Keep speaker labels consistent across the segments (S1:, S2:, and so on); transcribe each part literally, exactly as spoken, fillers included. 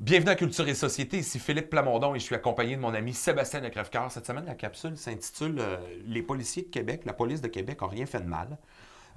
S1: Bienvenue à Culture et Société, ici Philippe Plamondon et je suis accompagné de mon ami Sébastien de Crèvecoeur. Cette semaine, la capsule s'intitule euh, « Les policiers de Québec, la police de Québec n'a rien fait de mal euh, ».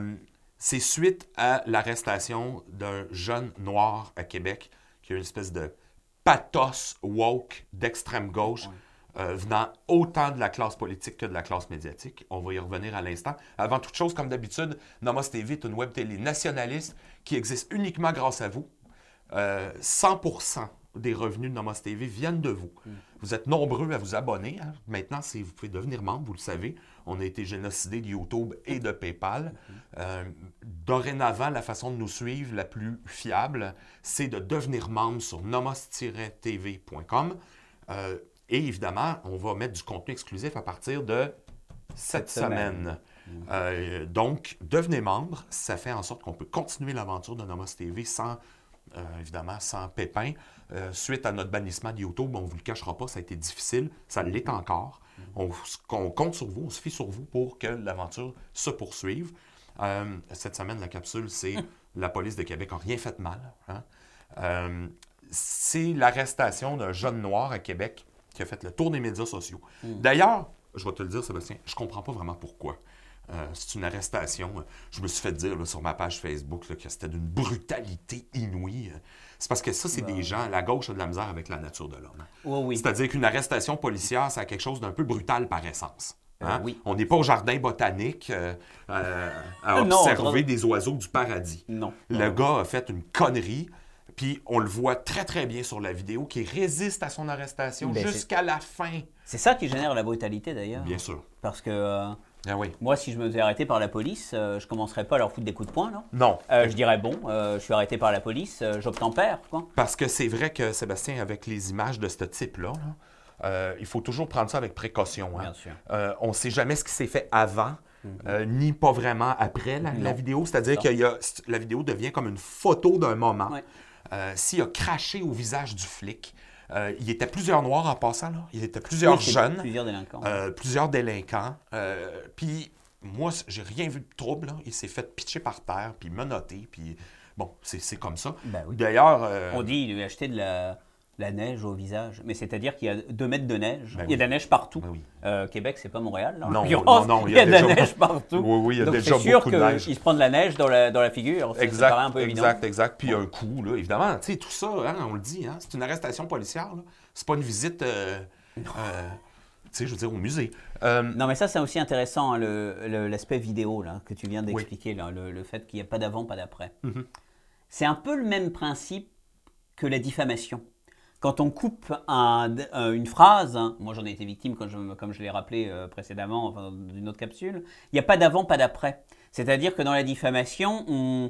S1: C'est suite à l'arrestation d'un jeune noir à Québec qui a une espèce de pathos woke d'extrême gauche euh, venant autant de la classe politique que de la classe médiatique. On va y revenir à l'instant. Avant toute chose, comme d'habitude, Nomos T V est une web télé nationaliste qui existe uniquement grâce à vous. Euh, cent pour cent des revenus de Nomos T V viennent de vous. Mm. Vous êtes nombreux à vous abonner. Hein? Maintenant, c'est, vous pouvez devenir membre, vous le savez. On a été génocidés de YouTube et de PayPal. Mm. Euh, dorénavant, la façon de nous suivre la plus fiable, c'est de devenir membre sur nomos tiret t v point com. Euh, et évidemment, on va mettre du contenu exclusif à partir de cette, cette semaine. semaine. Mm. Euh, donc, devenez membre. Ça fait en sorte qu'on peut continuer l'aventure de Nomos T V sans... Euh, évidemment, sans pépin. Euh, suite à notre bannissement de YouTube, on ne vous le cachera pas, ça a été difficile, ça l'est encore. On, on compte sur vous, on se fie sur vous pour que l'aventure se poursuive. Euh, cette semaine, la capsule, c'est la police de Québec n'a rien fait de mal. Hein? Euh, c'est l'arrestation d'un jeune noir à Québec qui a fait le tour des médias sociaux. Mm. D'ailleurs, je vais te le dire, Sébastien, je ne comprends pas vraiment pourquoi. Euh, c'est une arrestation. Je me suis fait dire là, sur ma page Facebook là, que c'était d'une brutalité inouïe. C'est parce que ça, c'est ben... des gens, la gauche a de la misère avec la nature de l'homme.
S2: Oh, oui.
S1: C'est-à-dire qu'une arrestation policière, c'est quelque chose d'un peu brutal par essence. Hein?
S2: Euh, oui.
S1: On n'est pas au jardin botanique euh, euh, à observer non, des oiseaux du paradis.
S2: Non.
S1: Le gars a fait une connerie, puis on le voit très, très bien sur la vidéo, qui résiste à son arrestation ben, jusqu'à c'est... la fin.
S2: C'est ça qui génère la brutalité, d'ailleurs.
S1: Bien sûr.
S2: Parce que... Euh...
S1: Ah oui.
S2: Moi, si je me faisais arrêter par la police, euh, je ne commencerais pas à leur foutre des coups de poing, non?
S1: Non.
S2: Euh, je dirais, bon, euh, je suis arrêté par la police, euh, j'obtempère, quoi.
S1: Parce que c'est vrai que, Sébastien, avec les images de ce type-là, là, euh, il faut toujours prendre ça avec précaution. Hein.
S2: Bien sûr.
S1: Euh, on ne sait jamais ce qui s'est fait avant, mm-hmm. euh, ni pas vraiment après la, la vidéo. C'est-à-dire que la vidéo devient comme une photo d'un moment. Ouais. Euh, s'il a craché au visage du flic, Euh, il y était plusieurs Noirs en passant, là. Il y était plusieurs
S2: oui,
S1: jeunes.
S2: Plusieurs délinquants.
S1: Euh, plusieurs délinquants. Euh, puis moi, j'ai rien vu de trouble. Là. Il s'est fait pitcher par terre, puis menotté, puis bon, c'est, c'est comme ça.
S2: Ben oui.
S1: D'ailleurs... Euh...
S2: On dit qu'il lui a acheté de la, la neige au visage. Mais c'est-à-dire qu'il y a deux mètres de neige.
S1: Ben
S2: il y a
S1: oui.
S2: de la neige partout.
S1: Ben oui.
S2: euh, Québec, c'est pas Montréal. Là,
S1: non, non, non.
S2: Il y a, il y a
S1: déjà...
S2: de la neige partout.
S1: Oui, oui, il y a
S2: Donc,
S1: déjà
S2: c'est sûr
S1: beaucoup de neige.
S2: qu'il se prend de la neige dans la, dans la figure. Ça,
S1: exact,
S2: ça paraît un peu
S1: exact,
S2: évident.
S1: exact. Puis il y a un coup, là, évidemment. Tu sais, tout ça, hein, on le dit, hein, c'est une arrestation policière. Là. C'est pas une visite... Euh, euh, tu sais, je veux dire, au musée.
S2: Euh, non, mais ça, c'est aussi intéressant, hein, le, le, l'aspect vidéo là, que tu viens d'expliquer,
S1: oui.
S2: là, le, le fait qu'il n'y a pas d'avant, pas d'après.
S1: Mm-hmm.
S2: C'est un peu le même principe que la diffamation. Quand on coupe un, euh, une phrase, hein, moi j'en ai été victime, quand je, comme je l'ai rappelé euh, précédemment, enfin, dans une autre capsule, il n'y a pas d'avant, pas d'après. C'est-à-dire que dans la diffamation, on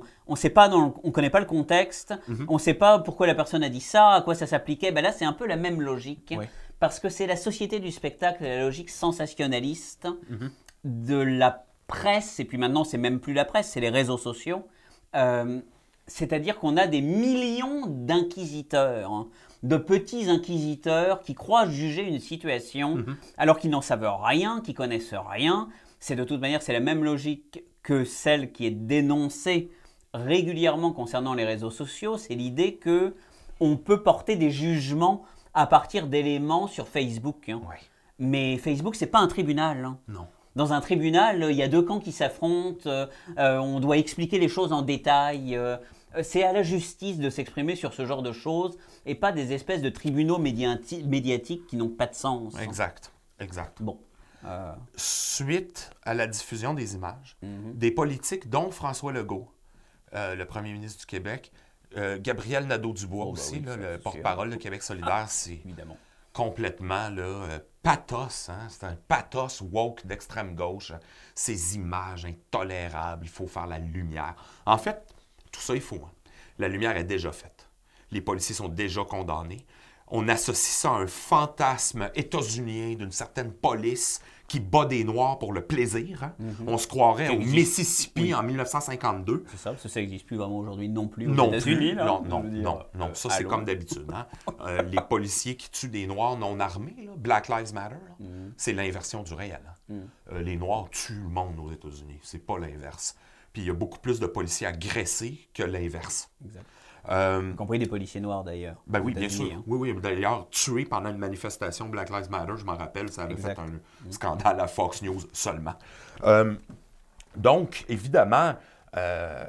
S2: ne connaît pas le contexte, mm-hmm. on ne sait pas pourquoi la personne a dit ça, à quoi ça s'appliquait. Ben là, c'est un peu la même logique. Oui. Parce que c'est la société du spectacle, la logique sensationnaliste mm-hmm. de la presse, et puis maintenant, c'est même plus la presse, c'est les réseaux sociaux. Euh, c'est-à-dire qu'on a des millions d'inquisiteurs, hein, de petits inquisiteurs qui croient juger une situation mm-hmm. alors qu'ils n'en savent rien, qu'ils connaissent rien. C'est de toute manière, c'est la même logique que celle qui est dénoncée régulièrement concernant les réseaux sociaux. C'est l'idée qu'on peut porter des jugements à partir d'éléments sur Facebook. Hein.
S1: Oui.
S2: Mais Facebook, ce n'est pas un tribunal. Hein.
S1: Non.
S2: Dans un tribunal, il y a deux camps qui s'affrontent, euh, on doit expliquer les choses en détail. Euh, c'est à la justice de s'exprimer sur ce genre de choses et pas des espèces de tribunaux médiati- médiatiques qui n'ont pas de sens.
S1: Exact, exact.
S2: Bon. Euh...
S1: Suite à la diffusion des images, mm-hmm. des politiques, dont François Legault, euh, le premier ministre du Québec, Euh, Gabriel Nadeau-Dubois oh, aussi, ben oui, là, le porte-parole de Québec solidaire, ah, c'est évidemment. complètement là, euh, pathos. Hein? C'est un pathos woke d'extrême gauche. Hein? Ces images intolérables, il faut faire la lumière. En fait, tout ça, il faut. Hein? La lumière est déjà faite. Les policiers sont déjà condamnés. On associe ça à un fantasme états-unien d'une certaine police qui bat des Noirs pour le plaisir. Hein? Mm-hmm. On se croirait au Mississippi oui. en dix-neuf cent cinquante-deux.
S2: C'est ça, ça n'existe plus vraiment aujourd'hui non plus aux
S1: non
S2: États-Unis.
S1: Plus.
S2: Là,
S1: non, non, dire, non, non.
S2: Euh,
S1: ça, c'est comme d'habitude. Hein? euh, les policiers qui tuent des Noirs non armés, là, Black Lives Matter, mm-hmm. c'est l'inversion du réel. Hein? Mm. Euh, les Noirs tuent le monde aux États-Unis. C'est pas l'inverse. Puis il y a beaucoup plus de policiers agressés que l'inverse.
S2: Exact.
S1: Euh,
S2: Y compris des policiers noirs, d'ailleurs.
S1: ben oui,
S2: aux
S1: bien sûr.
S2: États-Unis, hein.
S1: Oui, oui. D'ailleurs, tué pendant une manifestation Black Lives Matter, je m'en rappelle, ça avait
S2: Exact.
S1: fait un scandale à Fox News seulement. Euh, donc, évidemment, euh,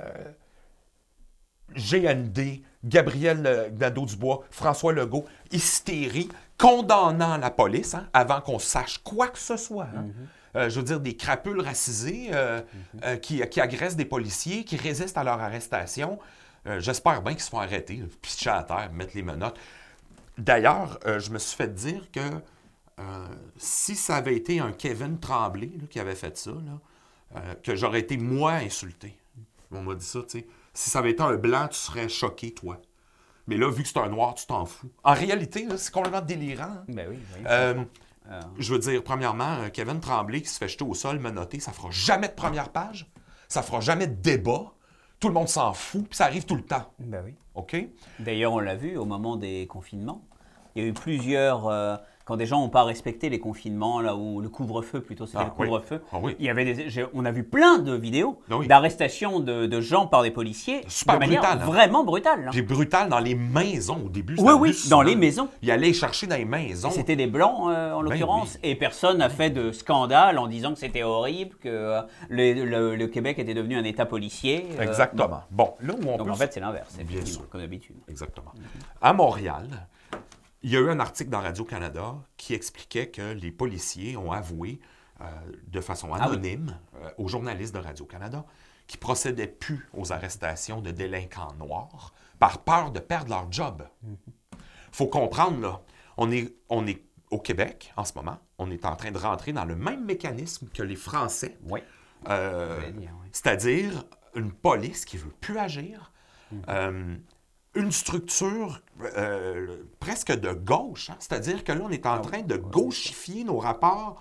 S1: G N D, Gabriel Nadeau-Dubois, François Legault, hystérie, condamnant la police hein, avant qu'on sache quoi que ce soit. Hein. Mm-hmm. Euh, je veux dire, des crapules racisés euh, mm-hmm. euh, qui, qui agressent des policiers, qui résistent à leur arrestation. Euh, j'espère bien qu'ils se font arrêter, pitcher à terre, mettre les menottes. D'ailleurs, euh, je me suis fait dire que euh, si ça avait été un Kevin Tremblay là, qui avait fait ça, là, euh, que j'aurais été moi insulté. On m'a dit ça, tu sais. Si ça avait été un blanc, tu serais choqué, toi. Mais là, vu que c'est un noir, tu t'en fous. En réalité, là, c'est complètement délirant. Hein?
S2: Ben oui, oui.
S1: Euh,
S2: euh...
S1: Je veux dire, premièrement, Kevin Tremblay qui se fait jeter au sol, menotté, ça fera jamais de première page. Ça fera jamais de débat. Tout le monde s'en fout, puis ça arrive tout le temps.
S2: Ben oui.
S1: OK?
S2: D'ailleurs, on l'a vu au moment des confinements. Il y a eu plusieurs... Euh, quand des gens n'ont pas respecté les confinements, là où le couvre-feu, plutôt, c'était
S1: ah,
S2: le couvre-feu.
S1: Oui. Ah, oui.
S2: Il y avait des, on a vu plein de vidéos
S1: ah, oui.
S2: d'arrestations de, de gens par des policiers
S1: Super
S2: de manière
S1: brutal, hein?
S2: vraiment brutale. Hein.
S1: Puis brutal dans les maisons au début.
S2: Oui, oui, dans les maisons.
S1: Il allait chercher dans les maisons.
S2: C'était des Blancs, euh, en l'occurrence, ben oui. Et personne n'a fait de scandale en disant que c'était horrible, que euh, le, le, le Québec était devenu un État policier.
S1: Euh, Exactement. Bon. bon, là où on
S2: Donc
S1: peut...
S2: en fait, c'est l'inverse,
S1: bien sûr,
S2: comme d'habitude.
S1: Exactement. Mm-hmm. À Montréal... Il y a eu un article dans Radio-Canada qui expliquait que les policiers ont avoué euh, de façon anonyme ah oui. euh, aux journalistes de Radio-Canada qu'ils ne procédaient plus aux arrestations de délinquants noirs par peur de perdre leur job. Il mm-hmm. faut comprendre, là, on est, on est au Québec en ce moment, on est en train de rentrer dans le même mécanisme que les Français.
S2: Oui.
S1: Euh,
S2: dire, oui.
S1: C'est-à-dire une police qui ne veut plus agir. Mm-hmm. Euh, une structure euh, presque de gauche. Hein? C'est-à-dire que là, on est en train de gauchifier nos rapports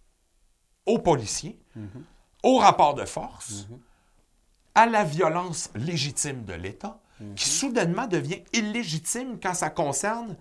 S1: aux policiers, mm-hmm. aux rapports de force, mm-hmm. à la violence légitime de l'État, mm-hmm. qui soudainement devient illégitime quand ça concerne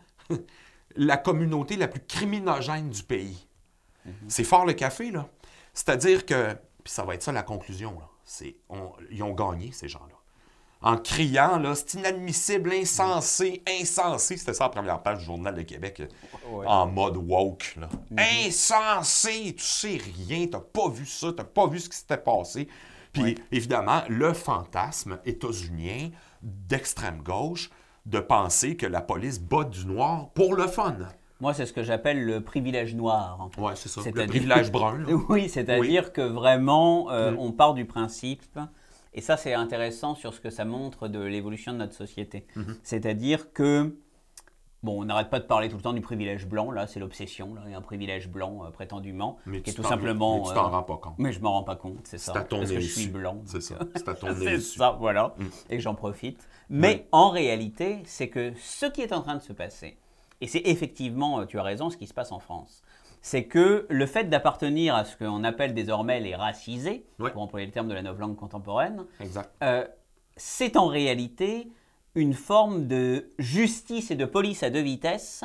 S1: la communauté la plus criminogène du pays. Mm-hmm. C'est fort le café, là. C'est-à-dire que, puis ça va être ça la conclusion, là. C'est, on, ils ont gagné, ces gens-là. En criant, là, c'est inadmissible, insensé, insensé. C'était ça la première page du Journal de Québec, ouais. en mode woke. Là. Mm-hmm. Insensé! Tu sais rien, t'as pas vu ça, t'as pas vu ce qui s'était passé. Puis, ouais. évidemment, le fantasme états-unien d'extrême gauche de penser que la police bat du noir pour le fun.
S2: Moi, c'est ce que j'appelle le privilège noir.
S1: Oui, c'est ça, c'est-à-dire... le privilège brun. Là.
S2: Oui, c'est-à-dire oui. que vraiment, euh, mm. on part du principe... Et ça, c'est intéressant sur ce que ça montre de l'évolution de notre société. Mm-hmm. C'est-à-dire que, bon, on n'arrête pas de parler tout le temps du privilège blanc, là, c'est l'obsession, là, il y a un privilège blanc, euh, prétendument,
S1: mais
S2: qui est tout simplement...
S1: Mais tu t'en euh, rends pas compte.
S2: Mais je m'en rends pas compte, c'est,
S1: c'est
S2: ça.
S1: À ton
S2: parce que
S1: issu.
S2: Je suis blanc.
S1: C'est ça, c'est à ton
S2: C'est
S1: issu.
S2: ça, voilà, mm. et que j'en profite. Mais oui. en réalité, c'est que ce qui est en train de se passer, et c'est effectivement, tu as raison, ce qui se passe en France, c'est que le fait d'appartenir à ce qu'on appelle désormais les racisés, oui. pour employer le terme de la novlangue contemporaine, euh, c'est en réalité une forme de justice et de police à deux vitesses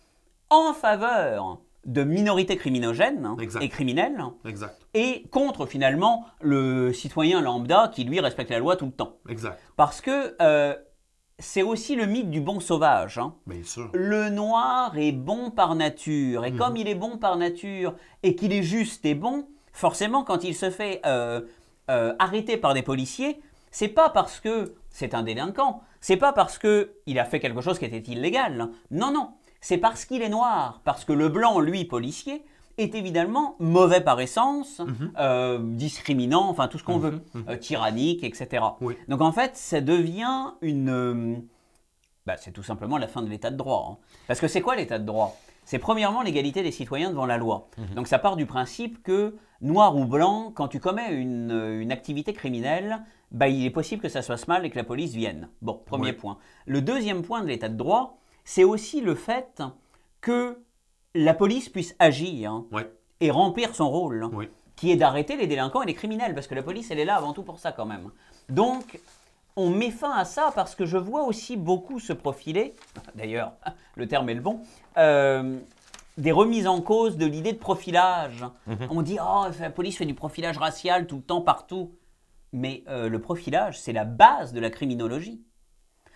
S2: en faveur de minorités criminogènes exact. Et criminelles,
S1: exact.
S2: Et contre finalement le citoyen lambda qui lui respecte la loi tout le temps.
S1: Exact.
S2: Parce que... Euh, c'est aussi le mythe du bon sauvage. Hein.
S1: Bien sûr.
S2: Le noir est bon par nature. Et mmh. comme il est bon par nature et qu'il est juste et bon, forcément, quand il se fait euh, euh, arrêter par des policiers, c'est pas parce que c'est un délinquant. C'est pas parce qu'il a fait quelque chose qui était illégal. Non, non. C'est parce qu'il est noir. Parce que le blanc, lui, policier, est évidemment mauvais par essence, mmh. euh, discriminant, enfin tout ce qu'on mmh. veut, mmh. Euh, tyrannique, et cetera. Oui. Donc en fait, ça devient une... Euh, bah, c'est tout simplement la fin de l'état de droit. Hein. Parce que c'est quoi l'état de droit ? C'est premièrement l'égalité des citoyens devant la loi. Mmh. Donc ça part du principe que, noir ou blanc, quand tu commets une, une activité criminelle, bah, il est possible que ça se passe mal et que la police vienne. Bon, premier oui. point. Le deuxième point de l'état de droit, c'est aussi le fait que la police puisse agir hein,
S1: oui.
S2: et remplir son rôle, hein,
S1: oui.
S2: qui est d'arrêter les délinquants et les criminels, parce que la police, elle est là avant tout pour ça quand même. Donc, on met fin à ça parce que je vois aussi beaucoup se profiler, d'ailleurs, le terme est le bon, euh, des remises en cause de l'idée de profilage. Mm-hmm. On dit « Oh, la police fait du profilage racial tout le temps, partout ». Mais euh, le profilage, c'est la base de la criminologie.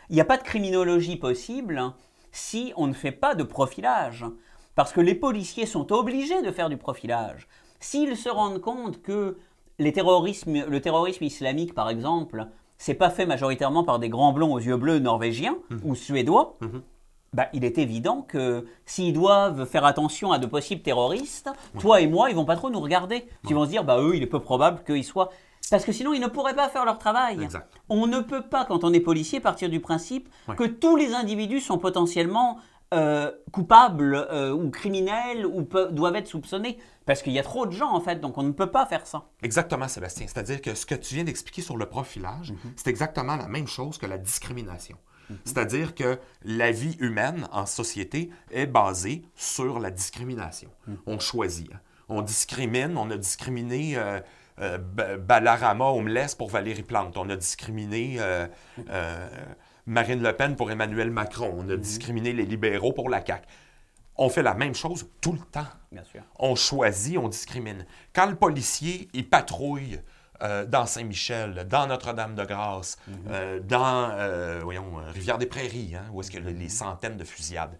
S2: Il n'y a pas de criminologie possible si on ne fait pas de profilage. Parce que les policiers sont obligés de faire du profilage. S'ils se rendent compte que les terrorismes, le terrorisme islamique, par exemple, c'est pas fait majoritairement par des grands blonds aux yeux bleus norvégiens mmh. ou suédois, mmh. bah, il est évident que s'ils doivent faire attention à de possibles terroristes, ouais. toi et moi, ils vont pas trop nous regarder. Ouais. Ils vont se dire, bah eux, il est peu probable qu'ils soient... Parce que sinon, ils ne pourraient pas faire leur travail.
S1: Exact.
S2: On ne peut pas, quand on est policier, partir du principe ouais. que tous les individus sont potentiellement euh, coupables euh, ou criminels ou pe- doivent être soupçonnés. Parce qu'il y a trop de gens, en fait, donc on ne peut pas faire ça.
S1: Exactement, Sébastien. C'est-à-dire que ce que tu viens d'expliquer sur le profilage, mm-hmm. c'est exactement la même chose que la discrimination. Mm-hmm. C'est-à-dire que la vie humaine en société est basée sur la discrimination. Mm-hmm. On choisit. Hein. On discrimine, on a discriminé... Euh, Euh, Balarama Homeless pour Valérie Plante. On a discriminé euh, euh, Marine Le Pen pour Emmanuel Macron. On a mm-hmm. discriminé les libéraux pour la C A Q. On fait la même chose tout le temps.
S2: Bien sûr.
S1: On choisit, on discrimine. Quand le policier, il patrouille euh, dans Saint-Michel, dans Notre-Dame-de-Grâce, mm-hmm. euh, dans euh, voyons, Rivière-des-Prairies, hein, où est-ce qu'il y a les centaines de fusillades,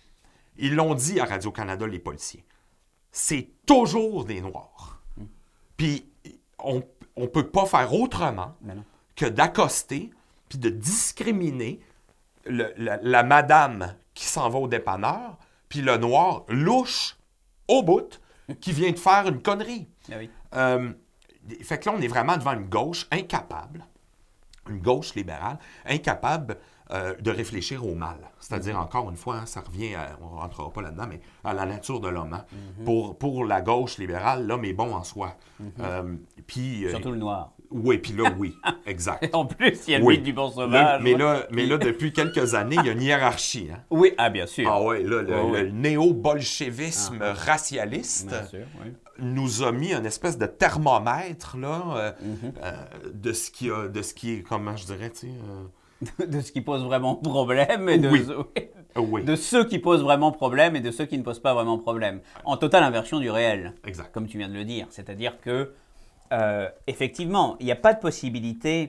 S1: ils l'ont dit à Radio-Canada, les policiers, c'est toujours des Noirs. Mm. Puis, on ne peut pas faire autrement que d'accoster puis de discriminer le, la, la madame qui s'en va au dépanneur puis le noir louche au bout qui vient de faire une connerie.
S2: Ah oui.
S1: Euh, fait que là, on est vraiment devant une gauche incapable, une gauche libérale, incapable euh, de réfléchir au mal. C'est-à-dire, mm-hmm. encore une fois, hein, ça revient, à, on ne rentrera pas là-dedans, mais à la nature de l'homme. Hein. Mm-hmm. Pour, pour la gauche libérale, l'homme est bon en soi. Mm-hmm. Euh, puis,
S2: Surtout
S1: euh,
S2: le noir.
S1: Oui, puis là, oui, exact.
S2: En plus, il y a le
S1: oui.
S2: mythe du bon sauvage.
S1: Là, mais, là, mais là, depuis quelques années, il y a une hiérarchie. Hein.
S2: Oui, ah bien sûr.
S1: Ah oui, là, le,
S2: oh,
S1: le
S2: oui.
S1: néo-bolchevisme
S2: ah,
S1: racialiste
S2: bien sûr, oui.
S1: nous a mis une espèce de thermomètre là, euh,
S2: mm-hmm.
S1: euh, de, ce qui a, de ce qui est, comment je dirais, tu sais... Euh...
S2: de ce qui pose vraiment problème et de,
S1: oui. Oui.
S2: de ceux qui posent vraiment problème et de ceux qui ne posent pas vraiment problème. En totale inversion du réel,
S1: exact.
S2: Comme tu viens de le dire. C'est-à-dire que, euh, effectivement, il n'y a pas de possibilité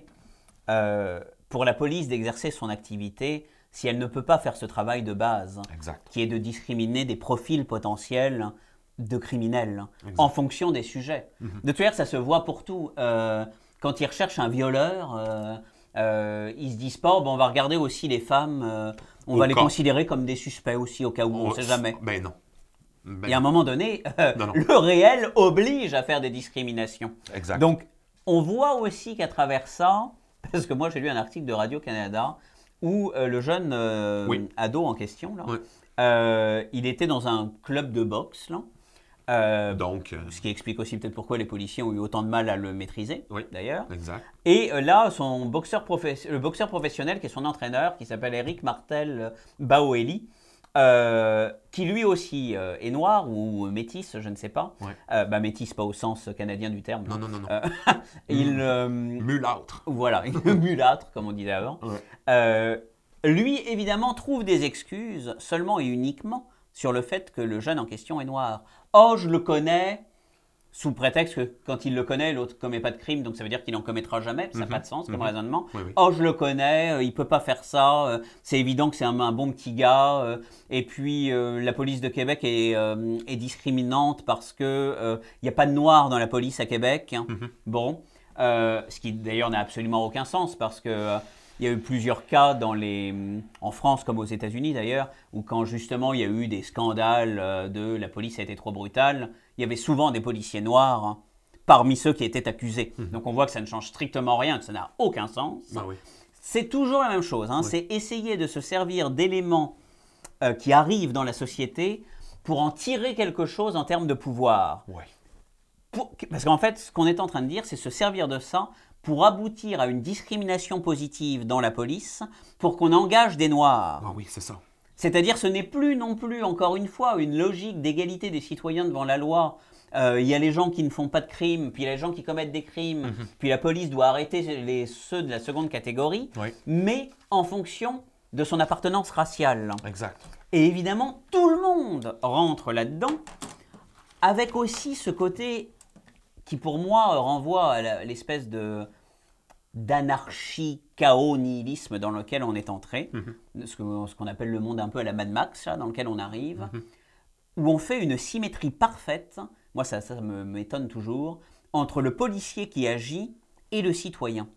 S2: euh, pour la police d'exercer son activité si elle ne peut pas faire ce travail de base,
S1: exact.
S2: Qui est de discriminer des profils potentiels de criminels exact. En fonction des sujets. Mm-hmm. De toute façon, ça se voit pour tout. Euh, quand ils recherchent un violeur... Euh, Euh, ils se disent pas, bon, on va regarder aussi les femmes, euh, on au va cas. Les considérer comme des suspects aussi au cas où, on ne sait jamais.
S1: Ben non. Ben
S2: Et à un moment donné, euh,
S1: non, non.
S2: le réel oblige à faire des discriminations.
S1: Exact.
S2: Donc, on voit aussi qu'à travers ça, parce que moi j'ai lu un article de Radio-Canada où euh, le jeune euh,
S1: oui.
S2: ado en question, là,
S1: oui.
S2: euh, il était dans un club de boxe, là. Euh,
S1: Donc, euh...
S2: ce qui explique aussi peut-être pourquoi les policiers ont eu autant de mal à le maîtriser,
S1: oui,
S2: d'ailleurs.
S1: Exact.
S2: Et euh, là, son boxeur professe... le boxeur professionnel, qui est son entraîneur, qui s'appelle Eric Martel Baoeli, euh, qui lui aussi euh, est noir ou métis, je ne sais pas.
S1: Ouais.
S2: Euh, bah, métis, pas au sens canadien du terme.
S1: Non, non, non. non.
S2: Euh, il, euh,
S1: mulâtre.
S2: Voilà, mulâtre, comme on disait avant.
S1: Ouais.
S2: Euh, lui, évidemment, trouve des excuses seulement et uniquement sur le fait que le jeune en question est noir. Oh, je le connais, sous prétexte que quand il le connaît, l'autre ne commet pas de crime, donc ça veut dire qu'il n'en commettra jamais, ça n'a mm-hmm. pas de sens comme mm-hmm. raisonnement.
S1: Oui, oui.
S2: Oh, je le connais, euh, il ne peut pas faire ça, euh, c'est évident que c'est un, un bon petit gars, euh, et puis euh, la police de Québec est, euh, est discriminante parce qu'il euh, n'y a pas de noirs dans la police à Québec. Hein. Mm-hmm. Bon, euh, ce qui d'ailleurs n'a absolument aucun sens parce que... Euh, il y a eu plusieurs cas dans les, en France comme aux États-Unis d'ailleurs, où quand justement il y a eu des scandales de la police a été trop brutale, il y avait souvent des policiers noirs hein, parmi ceux qui étaient accusés. Mmh. Donc on voit que ça ne change strictement rien, que ça n'a aucun sens.
S1: Ah oui.
S2: C'est toujours la même chose, hein, oui. C'est essayer de se servir d'éléments euh, qui arrivent dans la société pour en tirer quelque chose en termes de pouvoir.
S1: Oui.
S2: Pour, parce qu'en fait, ce qu'on est en train de dire, c'est se servir de ça pour aboutir à une discrimination positive dans la police, pour qu'on engage des Noirs.
S1: Ah oui, c'est ça.
S2: C'est-à-dire, ce n'est plus non plus, encore une fois, une logique d'égalité des citoyens devant la loi. Euh, il y a les gens qui ne font pas de crimes, puis il y a les gens qui commettent des crimes, mm-hmm. puis la police doit arrêter les, ceux de la seconde catégorie,
S1: oui.
S2: mais en fonction de son appartenance raciale.
S1: Exact.
S2: Et évidemment, tout le monde rentre là-dedans, avec aussi ce côté qui, pour moi, renvoie à la, l'espèce de... d'anarchie-chaos-nihilisme dans lequel on est entré,
S1: Mm-hmm.
S2: ce, que, ce qu'on appelle le monde un peu à la Mad Max, là, dans lequel on arrive,
S1: Mm-hmm.
S2: où on fait une symétrie parfaite, moi ça, ça me, m'étonne toujours, entre le policier qui agit et le citoyen.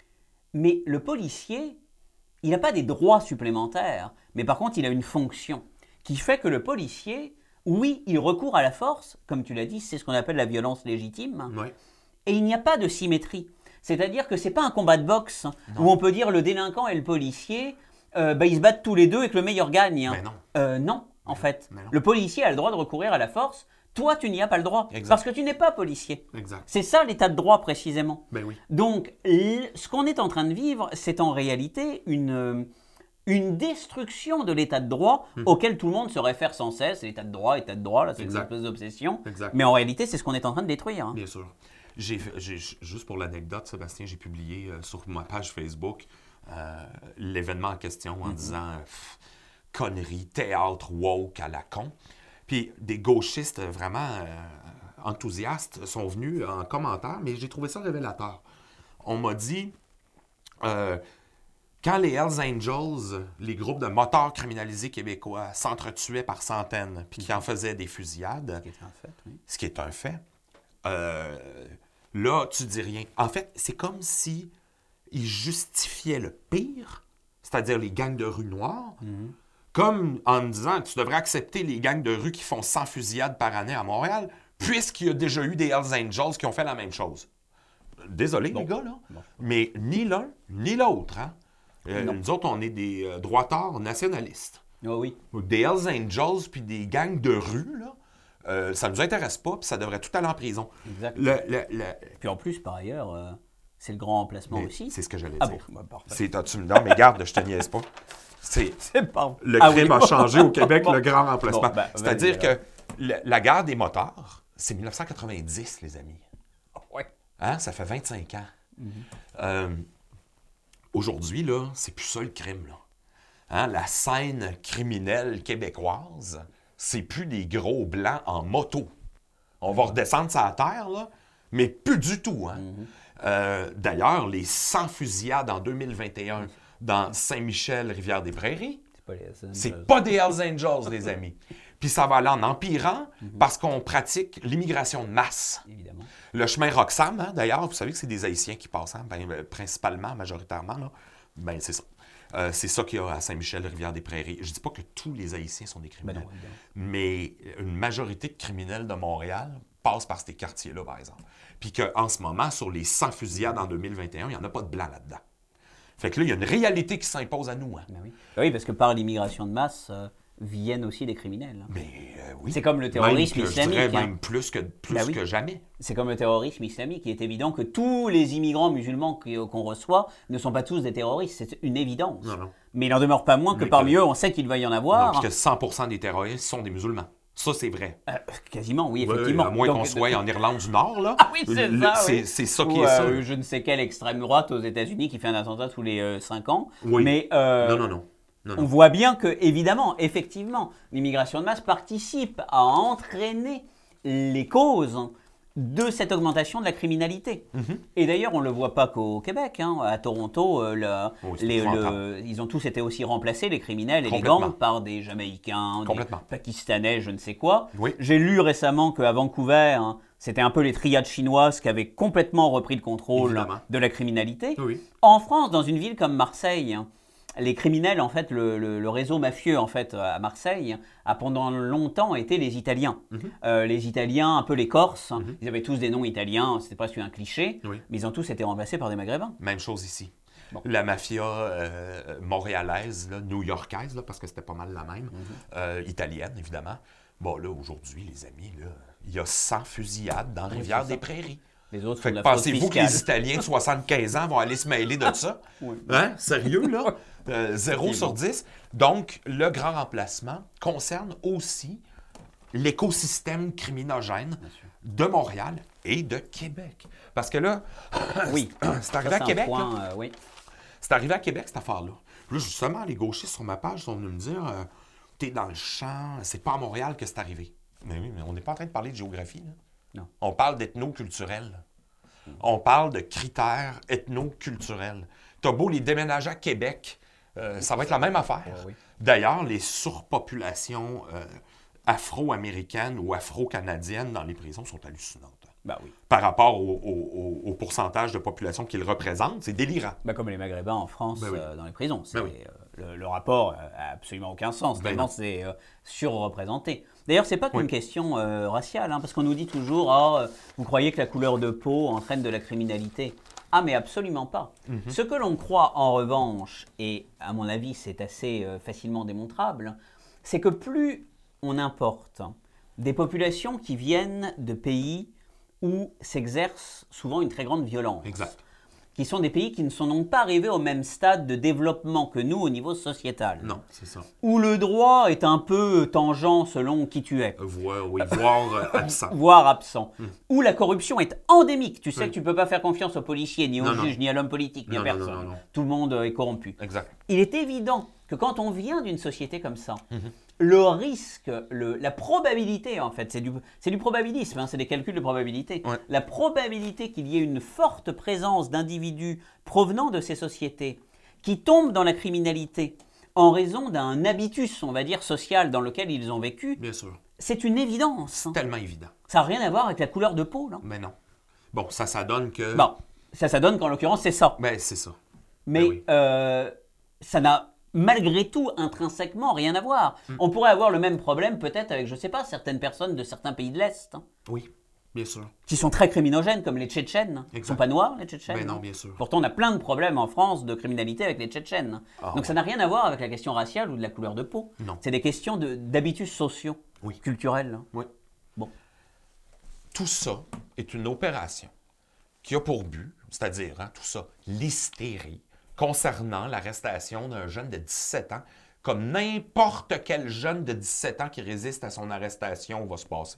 S2: Mais le policier, il n'a pas des droits supplémentaires, mais par contre il a une fonction qui fait que le policier, oui, il recourt à la force, comme tu l'as dit, c'est ce qu'on appelle la violence légitime,
S1: Ouais.
S2: et il n'y a pas de symétrie. C'est-à-dire que ce n'est pas un combat de boxe où on peut dire le délinquant et le policier, euh, bah, ils se battent tous les deux et que le meilleur gagne.
S1: Mais non.
S2: Euh, non, en fait.
S1: mais non.
S2: Le policier a le droit de recourir à la force, toi tu n'y as pas le droit,
S1: Exact.
S2: parce que tu n'es pas policier.
S1: Exact.
S2: C'est ça l'état de droit précisément.
S1: Ben oui.
S2: Donc, l- ce qu'on est en train de vivre, c'est en réalité une, euh, une destruction de l'état de droit
S1: Hmm.
S2: auquel tout le monde se réfère sans cesse. L'état de droit, état de droit, là, c'est une
S1: Exact.
S2: espèce d'obsession.
S1: Exact.
S2: Mais en réalité, c'est ce qu'on est en train de détruire. hein.
S1: Bien sûr. J'ai, j'ai, juste pour l'anecdote, Sébastien, j'ai publié euh, sur ma page Facebook euh, l'événement en question en
S2: Mhm.
S1: disant euh, pff, conneries, théâtre woke à la con. Puis des gauchistes vraiment euh, enthousiastes sont venus en commentaire, mais j'ai trouvé ça révélateur. On m'a dit, euh, quand les Hells Angels, les groupes de motards criminalisés québécois, s'entretuaient par centaines, puis qui en faisaient des fusillades,
S2: Ce qui est un fait, oui.
S1: ce qui est un fait, euh, là, tu dis rien. En fait, c'est comme si ils justifiaient le pire, c'est-à-dire les gangs de rue noires,
S2: Mhm.
S1: comme en disant tu devrais accepter les gangs de rue qui font cent fusillades par année à Montréal, puisqu'il y a déjà eu des Hells Angels qui ont fait la même chose. Désolé,
S2: Bon.
S1: les gars, là.
S2: Bon.
S1: Mais ni l'un, ni l'autre. Hein? Euh,
S2: Non.
S1: nous autres, on est des euh, droitards nationalistes.
S2: Oh oui.
S1: Des Hells Angels puis des gangs de rue, là, euh, ça nous intéresse pas, puis ça devrait tout aller en prison.
S2: Exact.
S1: Le, le- le-
S2: Puis en plus, par ailleurs, euh, c'est le grand emplacement
S1: mais
S2: aussi.
S1: c'est ce que j'allais
S2: Ah bon,
S1: dire.
S2: bah, parfait.
S1: C'est, ah, tu me non, mais garde, je te niaise pas. C'est,
S2: C'est pas...
S1: le
S2: Ah
S1: crime
S2: oui.
S1: a changé au Québec,
S2: Bon.
S1: le grand remplacement.
S2: Bon, ben,
S1: C'est-à-dire
S2: vas-y,
S1: que le- la guerre des motards, c'est dix-neuf cent quatre-vingt-dix, les amis.
S2: Ouais.
S1: Hein? Ça fait vingt-cinq ans. Euh, aujourd'hui, là, c'est plus ça le crime. Là. Hein? La scène criminelle québécoise, c'est plus des gros blancs en moto. On va redescendre sur la terre, là, mais plus du tout. Hein? Euh, d'ailleurs, les cent fusillades en deux mille vingt et un dans Saint-Michel, Rivière-des-Prairies,
S2: C'est pas les Hells Angels.
S1: c'est pas des Hells Angels, les amis. Puis ça va aller en empirant parce qu'on pratique l'immigration de masse.
S2: Évidemment.
S1: Le chemin Roxham, hein, d'ailleurs, vous savez que c'est des Haïtiens qui passent, hein, ben, euh, principalement, majoritairement, là. Ben, c'est ça. Euh, c'est ça qu'il y a à Saint-Michel, Rivière-des-Prairies. Je dis pas que tous les Haïtiens sont des
S2: Ben
S1: criminels,
S2: non, évidemment.
S1: mais une majorité de criminels de Montréal passent par ces quartiers-là, par exemple. Puis qu'en ce moment, sur les cent fusillades en deux mille vingt et un, il n'y en a pas de blanc là-dedans. Fait que là, il y a une réalité qui s'impose à nous. Hein.
S2: Ben oui. Ben oui, parce que par l'immigration de masse euh, viennent aussi des criminels.
S1: Mais euh, oui.
S2: C'est comme le terrorisme
S1: Même que,
S2: islamique.
S1: Je dirais
S2: hein.
S1: même plus que, plus
S2: Ben oui.
S1: que jamais.
S2: C'est comme le terrorisme islamique. Il est évident que tous les immigrants musulmans qui- qu'on reçoit ne sont pas tous des terroristes. C'est une évidence.
S1: Non, non.
S2: Mais il n'en demeure pas moins que
S1: Mais
S2: parmi
S1: que-
S2: eux, on sait qu'il va y en
S1: Non,
S2: avoir.
S1: puis que cent pour cent des terroristes sont des musulmans. Ça, c'est vrai.
S2: Euh, quasiment, oui,
S1: Ouais,
S2: effectivement.
S1: à moins
S2: Donc,
S1: qu'on soit en Irlande du Nord, là.
S2: Ah oui, c'est
S1: Le-
S2: ça,
S1: C'est
S2: oui.
S1: c'est ça
S2: Ou,
S1: qui est ça.
S2: euh, je ne sais quelle extrême droite aux États-Unis qui fait un attentat tous les cinq ans.
S1: Oui.
S2: Mais euh,
S1: Non, non, non. non,
S2: on
S1: non.
S2: voit bien que, évidemment, effectivement, l'immigration de masse participe à entraîner les causes de cette augmentation de la criminalité.
S1: Mhm.
S2: Et d'ailleurs, on ne le voit pas qu'au Québec. hein. À Toronto, euh, le-
S1: Oui, c'est
S2: les-
S1: épouvantable.
S2: le- ils ont tous été aussi remplacés, les criminels et les
S1: Complètement.
S2: gangs, par des Jamaïcains, des
S1: Complètement.
S2: Pakistanais, je ne sais quoi.
S1: Oui.
S2: J'ai lu récemment qu'à Vancouver, hein, c'était un peu les triades chinoises qui avaient complètement repris le contrôle
S1: Évidemment.
S2: de la criminalité.
S1: Oui.
S2: En France, dans une ville comme Marseille, hein, les criminels, en fait, le, le- le réseau mafieux en fait à Marseille a pendant longtemps été les Italiens.
S1: Mhm.
S2: Euh, les Italiens, un peu les Corses,
S1: Mhm.
S2: ils avaient tous des noms italiens, c'était presque un cliché,
S1: Oui.
S2: mais ils ont tous été remplacés par des Maghrébins.
S1: Même chose ici.
S2: Bon.
S1: La mafia euh, montréalaise, là, new-yorkaise, là, parce que c'était pas mal la même, euh, italienne, évidemment. Bon, là, aujourd'hui, les amis, là, il y a cent fusillades dans
S2: Oui,
S1: Rivière-des-Prairies.
S2: Les autres
S1: Fait
S2: font de
S1: que
S2: la fraude
S1: pensez-vous que
S2: fiscale.
S1: les Italiens de soixante-quinze ans vont aller se mêler de ça?
S2: Oui.
S1: Hein? Sérieux, là? Euh, zéro sur dix. Donc, le grand remplacement concerne aussi l'écosystème criminogène
S2: Bien sûr.
S1: de Montréal et de Québec. Parce que là,
S2: Oui,
S1: c'est arrivé
S2: Ça,
S1: à
S2: c'est un
S1: Québec,
S2: point,
S1: là.
S2: euh, oui.
S1: C'est arrivé à Québec, cette affaire-là. Puis là, justement, les gauchistes sur ma page sont venus me dire euh, t'es dans le champ, c'est pas à Montréal que c'est arrivé. Mais oui, mais on n'est pas en train de parler de géographie, là.
S2: Non.
S1: On parle d'ethno-culturel. On parle de critères ethno-culturels. T'as beau les déménager à Québec, euh, ça va être la même affaire.
S2: Oh, oui.
S1: D'ailleurs, les surpopulations euh, afro-américaines ou afro-canadiennes dans les prisons sont hallucinantes.
S2: Bah oui.
S1: Par rapport au, au, au, au pourcentage de population qu'ils représentent, c'est délirant.
S2: Bah comme les Maghrébins en France,
S1: Ben oui.
S2: euh, dans les prisons. C'est,
S1: Ben oui.
S2: euh, le, le rapport n'a absolument aucun sens.
S1: Ben
S2: Tellement
S1: non.
S2: c'est euh, surreprésenté. D'ailleurs, c'est pas qu'une
S1: Oui.
S2: question euh, raciale, hein, parce qu'on nous dit toujours ah, vous croyez que la couleur de peau entraîne de la criminalité. Ah, mais absolument pas.
S1: Mm-hmm.
S2: Ce que l'on croit, en revanche, et à mon avis, c'est assez euh, facilement démontrable, c'est que plus on importe des populations qui viennent de pays où s'exerce souvent une très grande violence,
S1: Exact.
S2: qui sont des pays qui ne sont donc pas arrivés au même stade de développement que nous au niveau sociétal,
S1: Non, c'est ça.
S2: où le droit est un peu tangent selon qui tu es,
S1: Voir, oui, voir euh, absent.
S2: voire absent, où la corruption est endémique. Tu sais
S1: Oui.
S2: que tu ne peux pas faire confiance aux policiers, ni aux
S1: Non, non.
S2: juges, ni à l'homme politique, ni à
S1: Non, non,
S2: personne.
S1: non, non, non.
S2: Tout le monde euh, est corrompu.
S1: Exact.
S2: Il est évident que quand on vient d'une société comme ça,
S1: Mhm.
S2: le risque, le, la probabilité en fait, c'est du, c'est du probabilisme, hein, c'est des calculs de probabilité.
S1: Ouais.
S2: La probabilité qu'il y ait une forte présence d'individus provenant de ces sociétés qui tombent dans la criminalité en raison d'un habitus, on va dire, social dans lequel ils ont vécu,
S1: Bien sûr.
S2: c'est une évidence. hein.
S1: Tellement évident.
S2: Ça n'a rien à voir avec la couleur de peau. Là.
S1: Mais non. Bon, ça, ça donne que...
S2: Bon, ça, ça donne qu'en l'occurrence, c'est ça.
S1: Ben, c'est ça.
S2: Mais
S1: Ben oui.
S2: euh, ça n'a malgré tout intrinsèquement rien à voir.
S1: Mm.
S2: On pourrait avoir le même problème peut-être avec, je ne sais pas, certaines personnes de certains pays de l'Est, hein,
S1: Oui, bien sûr.
S2: qui sont très criminogènes, comme les Tchétchènes. Ils ne
S1: Exact.
S2: sont pas noirs, les Tchétchènes.
S1: Ben non,
S2: hein.
S1: bien sûr.
S2: Pourtant, on a plein de problèmes en France de criminalité avec les Tchétchènes.
S1: Ah,
S2: Donc ça n'a rien à voir avec la question raciale ou de la couleur de peau.
S1: Non.
S2: C'est des questions de, d'habitus sociaux,
S1: Oui.
S2: culturels. hein.
S1: Oui.
S2: Bon.
S1: Tout ça est une opération qui a pour but, c'est-à-dire, hein, tout ça, l'hystérie concernant l'arrestation d'un jeune de dix-sept ans, comme n'importe quel jeune de dix-sept ans qui résiste à son arrestation va se passer,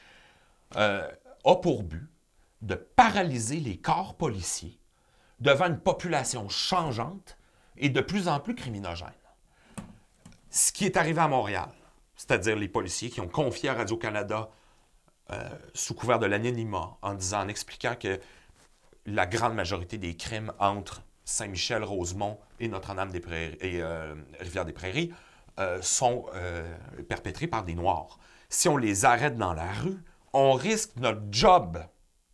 S1: euh, a pour but de paralyser les corps policiers devant une population changeante et de plus en plus criminogène. Ce qui est arrivé à Montréal, c'est-à-dire les policiers qui ont confié à Radio-Canada euh, sous couvert de l'anonymat en disant, en expliquant que la grande majorité des crimes entre Saint-Michel, Rosemont et Notre-Dame-des-Prairies et euh, Rivière-des-Prairies euh, sont euh, perpétrés par des Noirs. Si on les arrête dans la rue, on risque notre job.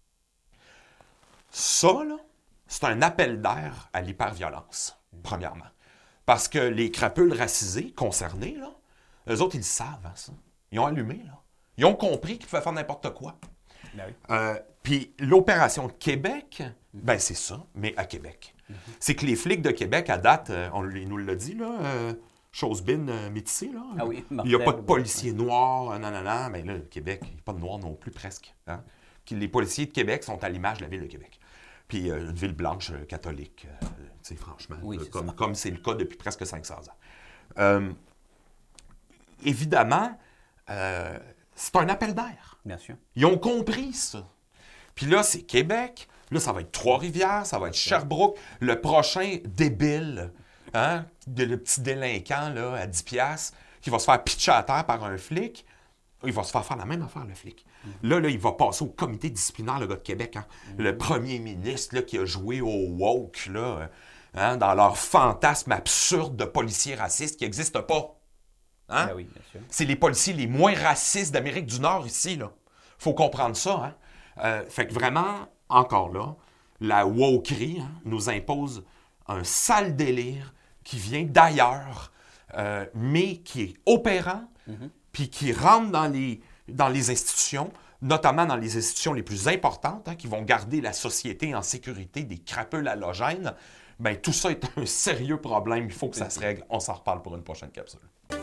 S1: Ça, là, c'est un appel d'air à l'hyperviolence, premièrement. Parce que les crapules racisés concernés, là, eux autres, ils le savent, hein, ça. Ils ont allumé, là. Ils ont compris qu'ils pouvaient faire n'importe quoi.
S2: Ben oui.
S1: Euh, Puis l'opération de Québec, ben c'est ça, mais à Québec. Mm-hmm. C'est que les flics de Québec, à date, euh, on il nous l'a dit, là, euh, chose-bine euh, métissée, là.
S2: Ah oui,
S1: Il n'y a pas de
S2: Martel,
S1: policiers noirs, euh, non, non, non, mais là, le Québec, il n'y a pas de noirs non plus, presque. Hein? Les policiers de Québec sont à l'image de la ville de Québec. Puis euh, une ville blanche euh, catholique, euh, tu sais, franchement,
S2: Oui,
S1: là,
S2: c'est
S1: comme,
S2: ça.
S1: comme c'est le cas depuis presque cinq cents ans. Euh, évidemment, euh, c'est un appel d'air.
S2: Bien sûr.
S1: Ils ont compris ça. Puis là, c'est Québec. Là, ça va être Trois-Rivières, ça va être Sherbrooke. Le prochain débile, hein, de, le petit délinquant là, à dix piastres, qui va se faire pitcher à terre par un flic, il va se faire faire la même affaire, le flic. Mm-hmm. Là, là, il va passer au comité disciplinaire, le gars de Québec. Hein. Mm-hmm. Le premier ministre là, qui a joué au woke, là, hein, dans leur fantasme absurde de policiers racistes qui n'existent pas. Hein?
S2: Ben oui, bien sûr.
S1: C'est les policiers les moins racistes d'Amérique du Nord ici, là. Faut comprendre ça, hein? Euh, fait que vraiment, encore là, la wokerie hein, nous impose un sale délire qui vient d'ailleurs, euh, mais qui est opérant, mm-hmm. puis qui rentre dans les, dans les institutions, notamment dans les institutions les plus importantes, hein, qui vont garder la société en sécurité des crapules halogènes. Bien, tout ça est un sérieux problème. Il faut que ça se règle. On s'en reparle pour une prochaine capsule.